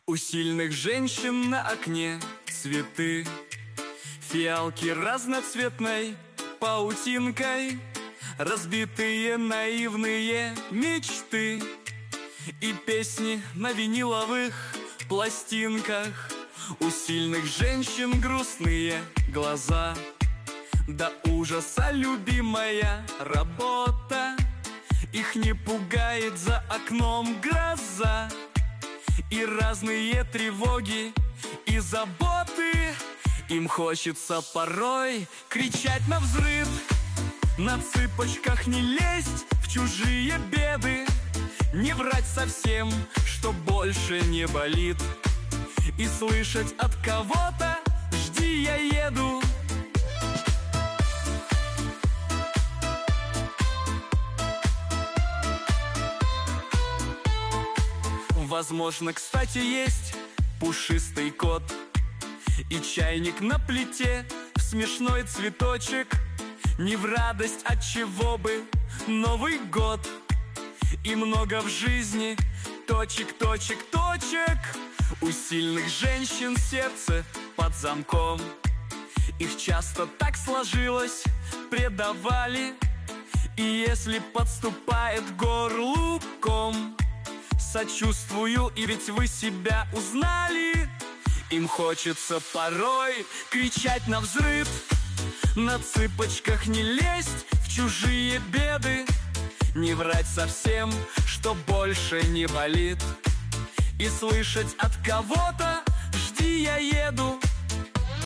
У сильных женщин на окне цветы, фиалки разноцветной паутинкой, разбитые наивные мечты и песни на виниловых пластинках. У сильных женщин грустные глаза, до ужаса любимая работа. Их не пугает за окном гроза и разные тревоги и заботы. Им хочется порой кричать навзрыд, на цыпочках не лезть в чужие беды, не врать совсем, что больше не болит, и слышать от кого-то: «Жди, я еду». Возможно, кстати, есть пушистый кот и чайник на плите в смешной цветочек. Не в радость, от чего бы Новый год. И много в жизни точек, точек, точек. У сильных женщин сердце под замком. Их часто так сложилось, предавали. И если подступает к горлу ком, сочувствую, и ведь вы себя узнали. Им хочется порой кричать навзрыд, на цыпочках не лезть в чужие беды, не врать совсем, что больше не болит, и слышать от кого-то: «Жди, я еду».